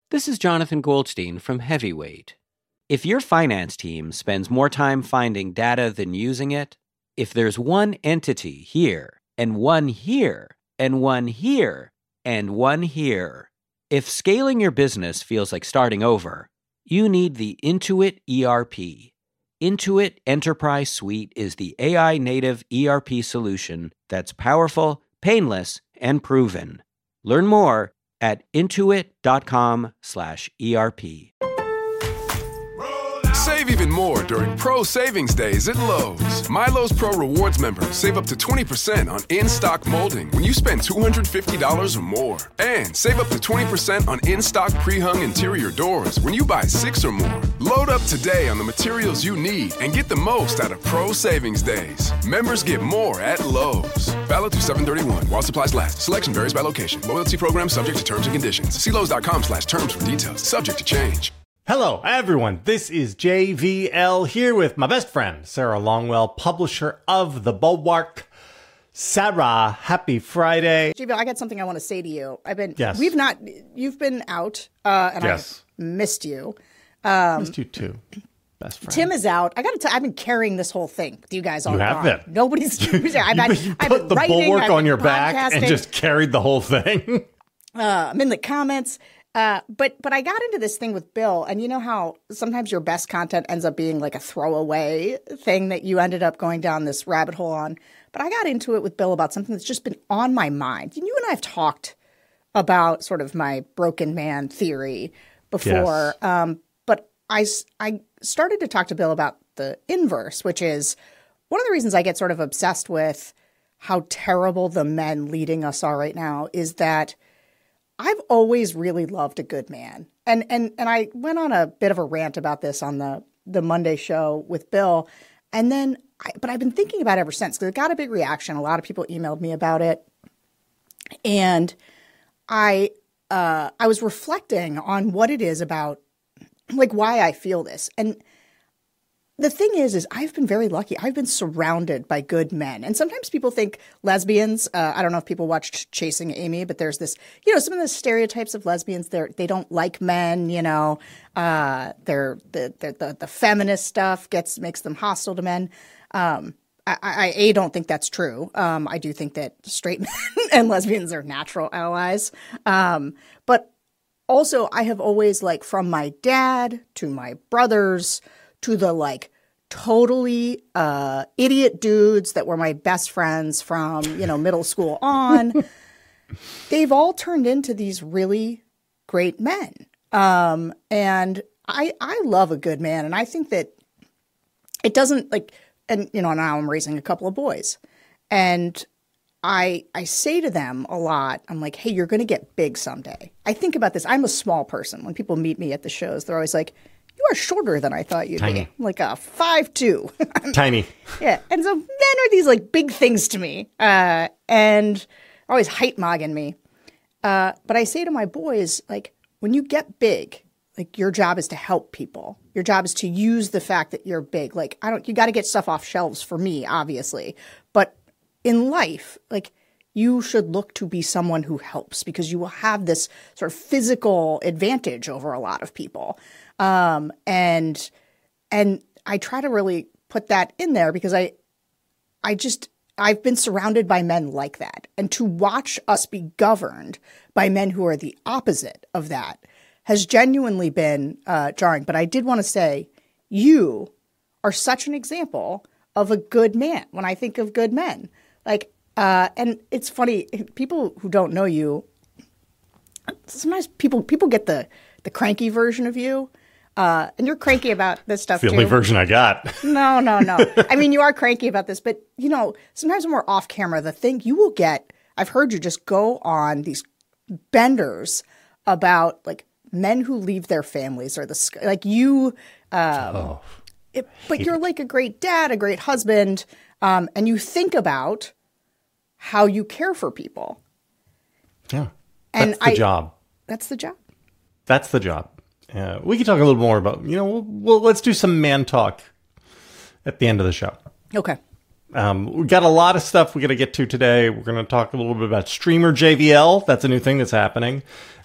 This is Jonathan Goldstein from Heavyweight. If your finance team spends more time finding data than using it, if there's one entity here, and one here, and one here, and one here, if scaling your business feels like starting over, you need the Intuit ERP. Intuit Enterprise Suite is the AI-native ERP solution that's powerful, painless, and proven. Learn more at intuit.com/ERP. Save even more during Pro Savings Days at Lowe's. Milo's Pro Rewards members save up to 20% on in-stock molding when you spend $250 or more. And save up to 20% on in-stock pre-hung interior doors when you buy 6 or more. Load up today on the materials you need and get the most out of Pro Savings Days. Members get more at Lowe's. Valid through 7/31 while supplies last. Selection varies by location. Loyalty program subject to terms and conditions. See Lowes.com/terms for details. Subject to change. Hello, everyone. This is JVL here with my best friend, Sarah Longwell, publisher of The Bulwark. Sarah, happy Friday. JVL, I got something I want to say to you. Yes. You've been out, and yes. I've missed you. Missed you too, best friend. Tim is out. I got to tell I've been carrying this whole thing with you guys all You gone. have been. Nobody's. You put the Bulwark on your back and just carried the whole thing. I'm in the comments. But I got into this thing with Bill, and you know how sometimes your best content ends up being like a throwaway thing that you ended up going down this rabbit hole on. But I got into it with Bill about something that's just been on my mind. You and I have talked about sort of my broken man theory before. Yes. But I started to talk to Bill about the inverse, which is one of the reasons I get sort of obsessed with how terrible the men leading us are right now is that I've always really loved a good man. And I went on a bit of a rant about this on the Monday show with Bill. And then, but I've been thinking about it ever since because it got a big reaction. A lot of people emailed me about it. And I was reflecting on what it is about, like why I feel this. And the thing is I've been very lucky. I've been surrounded by good men. And sometimes people think lesbians, I don't know if people watched Chasing Amy, but there's this, some of the stereotypes of lesbians, they don't like men, the feminist stuff makes them hostile to men. I don't think that's true. I do think that straight men and lesbians are natural allies. But also I have always from my dad to my brothers to the totally idiot dudes that were my best friends from, middle school on, they've all turned into these really great men. And I love a good man. And I think that it doesn't now I'm raising a couple of boys and I say to them a lot, I'm like, hey, you're going to get big someday. I think about this. I'm a small person. When people meet me at the shows, they're always like, you are shorter than I thought you'd be. I'm like a 5'2". Tiny. Yeah. And so men are these big things to me. And always height mogging me. But I say to my boys, when you get big, your job is to help people. Your job is to use the fact that you're big. You got to get stuff off shelves for me, obviously. But in life, you should look to be someone who helps because you will have this sort of physical advantage over a lot of people. And I try to really put that in there because I've been surrounded by men like that. And to watch us be governed by men who are the opposite of that has genuinely been jarring. But I did want to say, you are such an example of a good man when I think of good men. And it's funny, people who don't know you, sometimes people get the cranky version of you. And you're cranky about this stuff, too. The only version I got. No. I mean, you are cranky about this. But, sometimes when we're off camera, the thing you will get, I've heard you just go on these benders about, men who leave their families or you. But you're a great dad, a great husband. And you think about how you care for people. Yeah. That's the job. That's the job. That's the job. We can talk a little more about, let's do some man talk at the end of the show. Okay. We got a lot of stuff we got to get to today. We're going to talk a little bit about Streamer JVL. That's a new thing that's happening.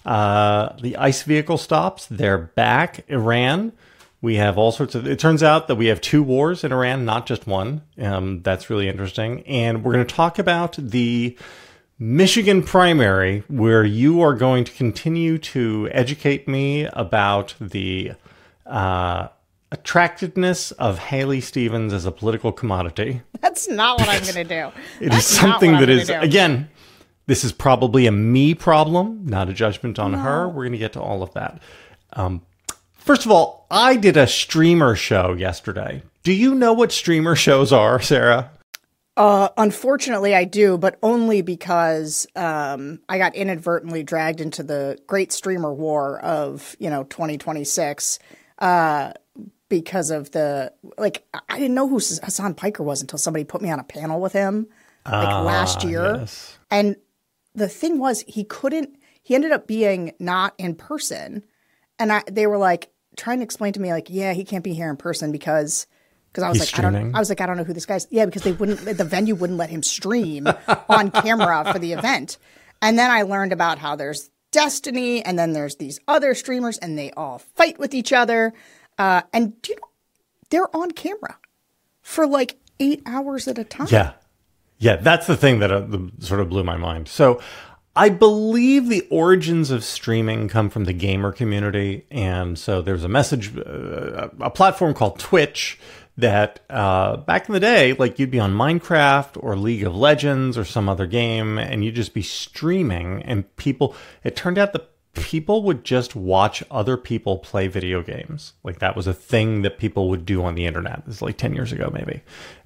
The ICE vehicle stops, they're back. Iran, we have all sorts of... It turns out that we have 2 wars in Iran, not just one. That's really interesting. And we're going to talk about the Michigan primary, where you are going to continue to educate me about the attractiveness of Haley Stevens as a political commodity. That's not what I'm going to do. It is something that is, again, this is probably a me problem, not a judgment on her. We're going to get to all of that. First of all, I did a streamer show yesterday. Do you know what streamer shows are, Sarah? Unfortunately, I do, but only because I got inadvertently dragged into the great streamer war of 2026 because of I didn't know who Hassan Piker was until somebody put me on a panel with him last year. Yes. And the thing was, he ended up being not in person. And they were like trying to explain to me yeah, he can't be here in person because I was I don't know who this guy is. Yeah, because the venue wouldn't let him stream on camera for the event. And then I learned about how there's Destiny and then there's these other streamers and they all fight with each other. And they're on camera for 8 hours at a time. Yeah, that's the thing that sort of blew my mind. So I believe the origins of streaming come from the gamer community. And so there's a platform called Twitch that back in the day, you'd be on Minecraft or League of Legends or some other game, and you'd just be streaming, and it turned out that people would just watch other people play video games. That was a thing that people would do on the internet. This is 10 years ago, maybe.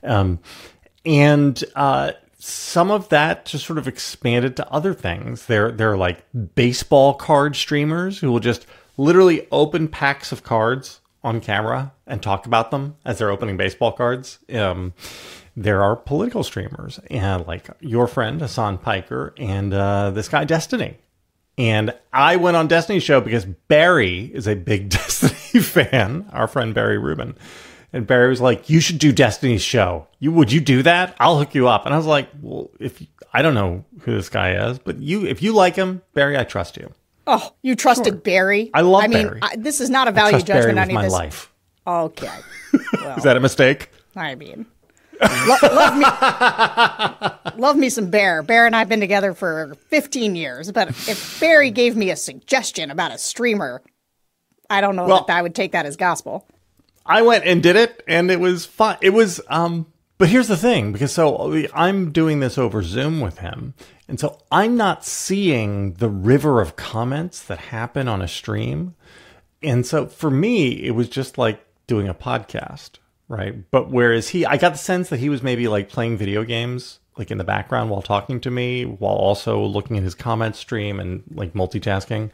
And some of that just sort of expanded to other things. There are baseball card streamers who will just literally open packs of cards on camera and talk about them as they're opening baseball cards. There are political streamers, and your friend Hassan Piker and this guy Destiny. And I went on Destiny's show because Barry is a big Destiny fan, our friend Barry Rubin. And Barry was like, "You should do Destiny's show. Would you do that? I'll hook you up." And I was like, "Well, I don't know who this guy is, but if you like him, Barry, I trust you." Oh, you trusted Barry? I love Barry. This is not a value judgment on my life. Okay. Well, is that a mistake? I mean, love me some Bear. Bear and I have been together for 15 years, but if Barry gave me a suggestion about a streamer, I don't know if I would take that as gospel. I went and did it, and it was fun. It was, but here's the thing, because I'm doing this over Zoom with him, and so I'm not seeing the river of comments that happen on a stream. And so for me, it was just like doing a podcast, right? But whereas I got the sense that he was maybe playing video games, in the background while talking to me, while also looking at his comment stream and multitasking.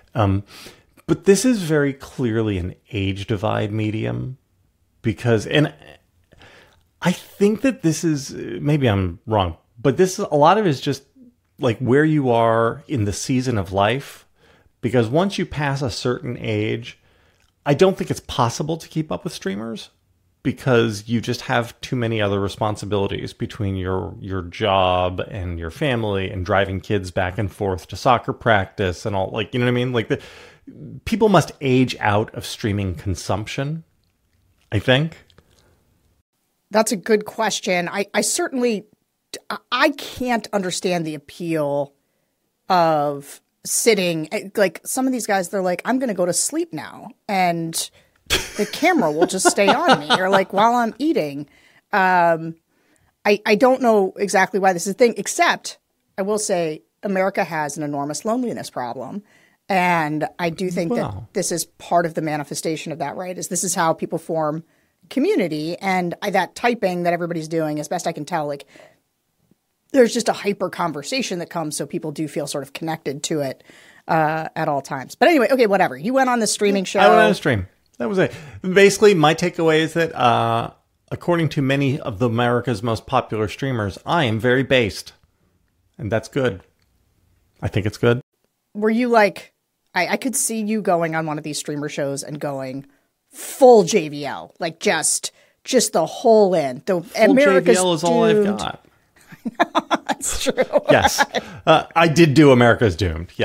But this is very clearly an age divide medium and I think that this is, maybe I'm wrong, but a lot of it is just where you are in the season of life, because once you pass a certain age, I don't think it's possible to keep up with streamers because you just have too many other responsibilities between your job and your family and driving kids back and forth to soccer practice and all, you know what I mean? People must age out of streaming consumption, I think. That's a good question. I certainly, I can't understand the appeal of sitting, some of these guys, they're like, I'm going to go to sleep now, and the camera will just stay on me, or while I'm eating. I don't know exactly why this is a thing, except I will say America has an enormous loneliness problem. And I do think that this is part of the manifestation of that, right? This is how people form community. And that typing that everybody's doing, as best I can tell, there's just a hyper conversation that comes, so people do feel sort of connected to it at all times. But anyway, okay, whatever. You went on the streaming show. I went on a stream. That was it. Basically, my takeaway is that according to many of America's most popular streamers, I am very based. And that's good. I think it's good. Were you I could see you going on one of these streamer shows and going full JVL, just the whole in. Full JVL is all I've got. That's true. Yes. I did do America's Doomed. Yes.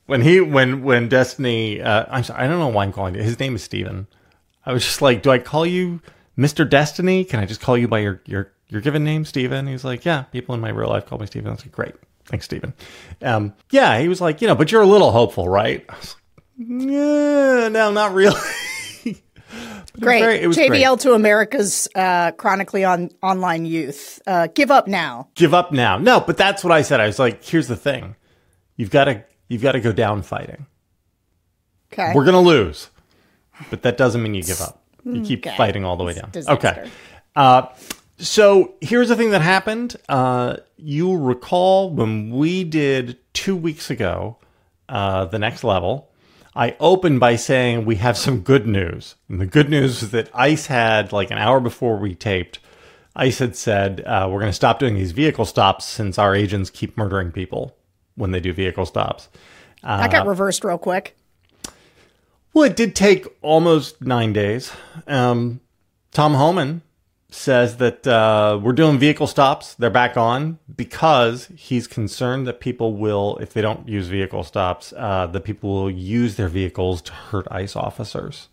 when Destiny, I'm sorry, I don't know why I'm calling it. His name is Steven. I was just like, do I call you Mr. Destiny? Can I just call you by your given name, Steven? He's like, yeah, people in my real life call me Steven. I was like, great. Thanks, Steven. Yeah, he was like, but you're a little hopeful, right? I was like, yeah, no, not really. Great. It was JVL great. to America's chronically online youth. Give up now. Give up now. No, but that's what I said. I was like, here's the thing. You've got to go down fighting. Okay. We're going to lose. But that doesn't mean you give up. You keep fighting all the way down. Disaster. Okay. So here's the thing that happened. You'll recall when we did 2 weeks ago, the next level, I opened by saying we have some good news. And the good news is that ICE had, like an hour before we taped, ICE had said, we're going to stop doing these vehicle stops since our agents keep murdering people when they do vehicle stops. That got reversed real quick. Well, it did take almost 9 days. Tom Homan says that we're doing vehicle stops. They're back on because he's concerned that people will, if they don't use vehicle stops, that people will use their vehicles to hurt ICE officers.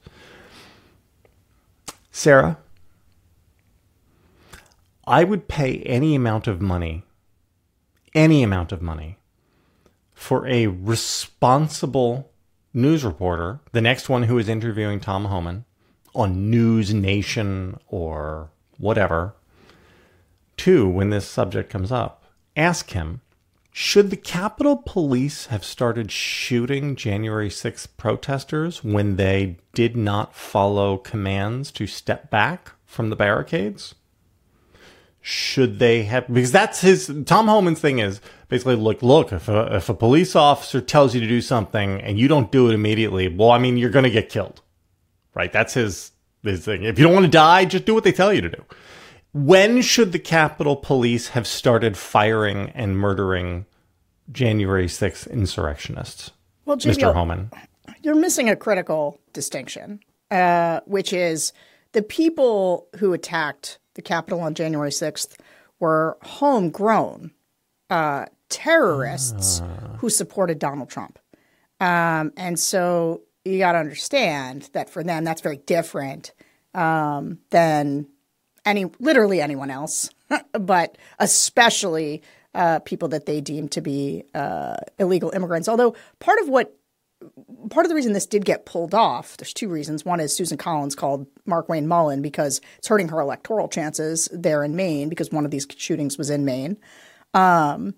Sarah, I would pay any amount of money for a responsible news reporter, the next one who is interviewing Tom Homan on News Nation or whatever, to, when this subject comes up, ask him, should the Capitol Police have started shooting January 6th protesters when they did not follow commands to step back from the barricades? Should they have, because that's Tom Homan's thing is basically, look, if a police officer tells you to do something and you don't do it immediately, well, I mean, you're going to get killed, right? That's his thing. If you don't want to die, just do what they tell you to do. When should the Capitol Police have started firing and murdering January 6th insurrectionists? Well, JVL, Mr. Homan, you're missing a critical distinction, which is the people who attacked the Capitol on January 6th were homegrown terrorists who supported Donald Trump. And so you got to understand that for them, that's very different than literally anyone else, but especially people that they deem to be illegal immigrants. Although part of the reason this did get pulled off, there's two reasons. One is Susan Collins called Markwayne Mullin because it's hurting her electoral chances there in Maine because one of these shootings was in Maine. And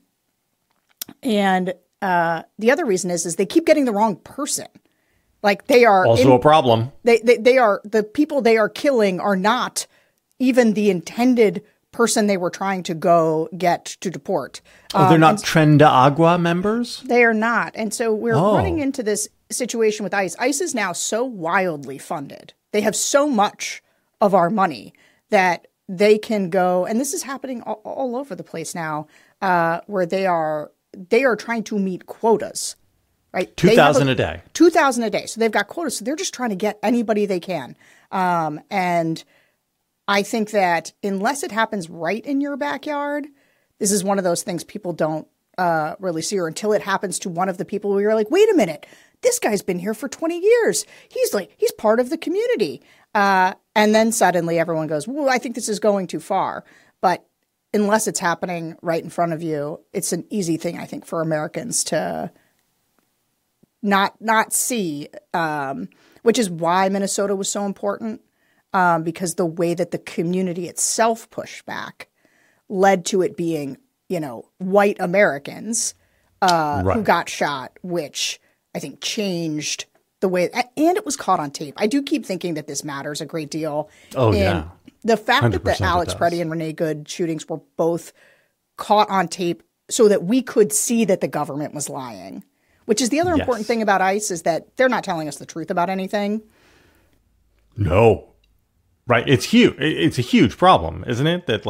the other reason is they keep getting the wrong person. Like they are also a problem. They are the people they are killing are not even the intended person they were trying to go get to deport. They're not Tren de Agua members? They are not. And so we're running into this situation with ICE. ICE is now so wildly funded. They have so much of our money that they can go, and this is happening all over the place now, where they are trying to meet quotas, right? 2,000 a day. 2,000 a day. So they've got quotas. So they're just trying to get anybody they can. And I think that unless it happens right in your backyard, this is one of those things people don't really see, or until it happens to one of the people where you're like, wait a minute, this guy's been here for 20 years. He's part of the community. And then suddenly everyone goes, well, I think this is going too far. But unless it's happening right in front of you, it's an easy thing, I think, for Americans to not see, which is why Minnesota was so important. Because the way that the community itself pushed back led to it being, white Americans who got shot, which I think changed the way, and it was caught on tape. I do keep thinking that this matters a great deal. Oh, yeah. The fact that the Alex Preddy and Renee Good shootings were both caught on tape so that we could see that the government was lying, which is the other important thing about ICE is that they're not telling us the truth about anything. No. Right. It's huge. It's a huge problem, isn't it? That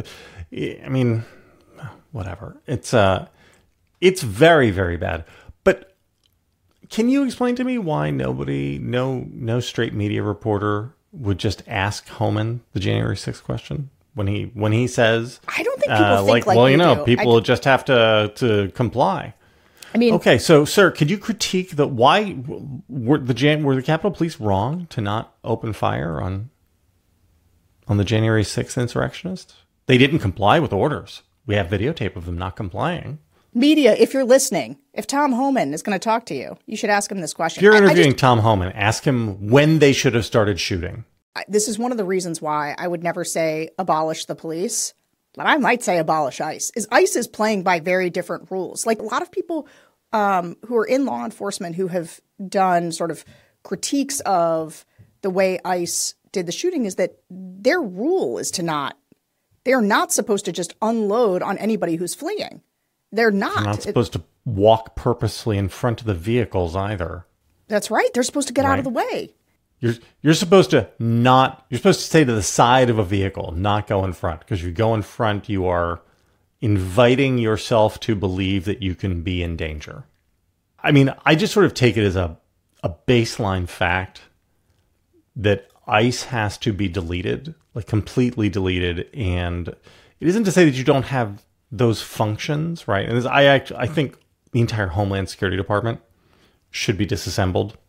whatever. It's very, very bad. But can you explain to me why no straight media reporter would just ask Homan the January 6th question when he says, I don't think people think like you do. People just have to comply. I mean, okay, so sir, could you critique why were the Capitol Police wrong to not open fire on the January 6th insurrectionists? They didn't comply with orders. We have videotape of them not complying. Media, if you're listening, if Tom Homan is going to talk to you, you should ask him this question. If you're interviewing Tom Homan, ask him when they should have started shooting. This is one of the reasons why I would never say abolish the police, but I might say abolish ICE. ICE is playing by very different rules. Like a lot of people who are in law enforcement who have done sort of critiques of the way ICE did the shooting is that their rule is they're not supposed to just unload on anybody who's fleeing. They're not. They're not supposed to walk purposely in front of the vehicles either. That's right. They're supposed to get out of the way. You're supposed to stay to the side of a vehicle, not go in front. Because if you go in front, you are inviting yourself to believe that you can be in danger. I mean, I just sort of take it as a baseline fact that ICE has to be deleted, like completely deleted. And it isn't to say that you don't have those functions, right? And I think the entire Homeland Security Department should be disassembled.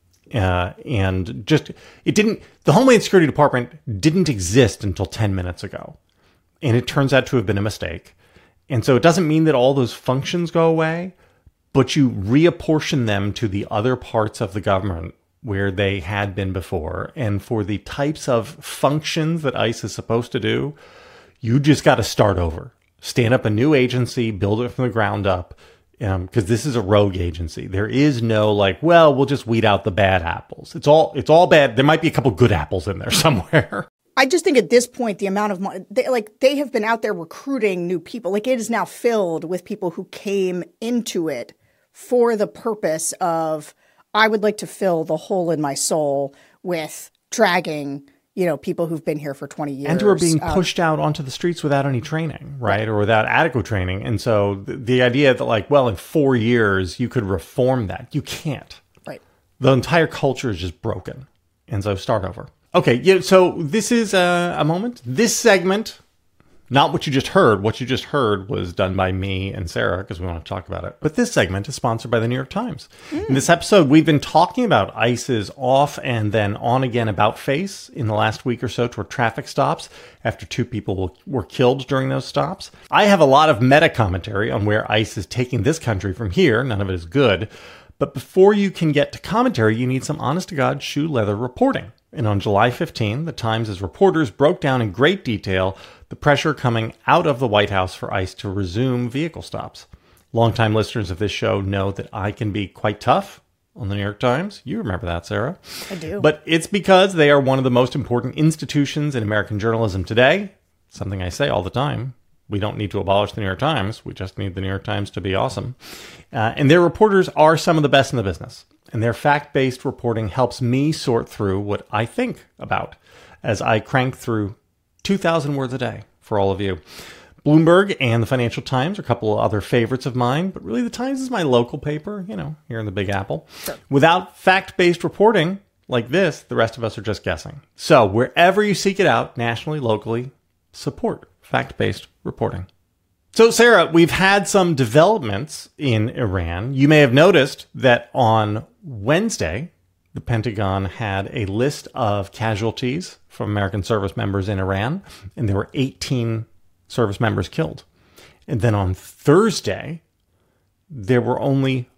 And just, the Homeland Security Department didn't exist until 10 minutes ago. And it turns out to have been a mistake. And so it doesn't mean that all those functions go away, but you reapportion them to the other parts of the government where they had been before. And for the types of functions that ICE is supposed to do, you just got to start over. Stand up a new agency, build it from the ground up, because this is a rogue agency. There is no we'll just weed out the bad apples. It's all bad. There might be a couple good apples in there somewhere. I just think at this point, the amount of money, they have been out there recruiting new people. Like it is now filled with people who came into it for the purpose of, I would like to fill the hole in my soul with dragging people who've been here for 20 years. And who are being pushed out onto the streets without any training, right? Or without adequate training. And so the idea that in 4 years you could reform that, you can't. Right. The entire culture is just broken. And so start over. Okay, yeah, so this is a moment. This segment, not what you just heard. What you just heard was done by me and Sarah because we want to talk about it. But this segment is sponsored by the New York Times. In this episode, we've been talking about ICE's off and then on again about face in the last week or so toward traffic stops after 2 people were killed during those stops. I have a lot of meta commentary on where ICE is taking this country from here. None of it is good. But before you can get to commentary, you need some honest-to-God shoe leather reporting. And on July 15, the Times' reporters broke down in great detail the pressure coming out of the White House for ICE to resume vehicle stops. Longtime listeners of this show know that I can be quite tough on the New York Times. You remember that, Sarah. I do. But it's because they are one of the most important institutions in American journalism today. Something I say all the time. We don't need to abolish the New York Times. We just need the New York Times to be awesome. And their reporters are some of the best in the business. And their fact-based reporting helps me sort through what I think about as I crank through 2,000 words a day for all of you. Bloomberg and the Financial Times are a couple of other favorites of mine, but really the Times is my local paper, here in the Big Apple. Sure. Without fact-based reporting like this, the rest of us are just guessing. So wherever you seek it out, nationally, locally, support fact-based reporting. So, Sarah, we've had some developments in Iran. You may have noticed that on Wednesday, the Pentagon had a list of casualties from American service members in Iran, and there were 18 service members killed. And then on Thursday, there were only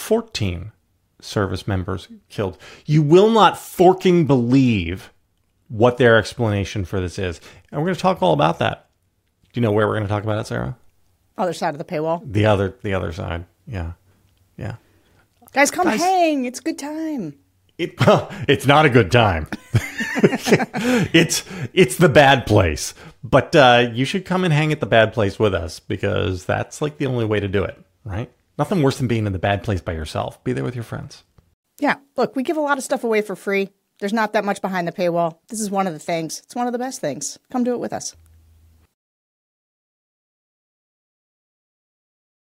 14 service members killed. You will not forking believe what their explanation for this is. And we're going to talk all about that. Do you know where we're going to talk about it, Sarah? Other side of the paywall. The other side. Yeah. Guys, hang. It's a good time. It's not a good time. It's the bad place. But you should come and hang at the bad place with us because that's the only way to do it, right? Nothing worse than being in the bad place by yourself. Be there with your friends. Yeah. Look, we give a lot of stuff away for free. There's not that much behind the paywall. This is one of the things. It's one of the best things. Come do it with us.